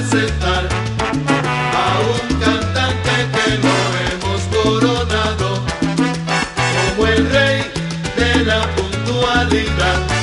presentar a un cantante que lo hemos coronado como el rey de la puntualidad.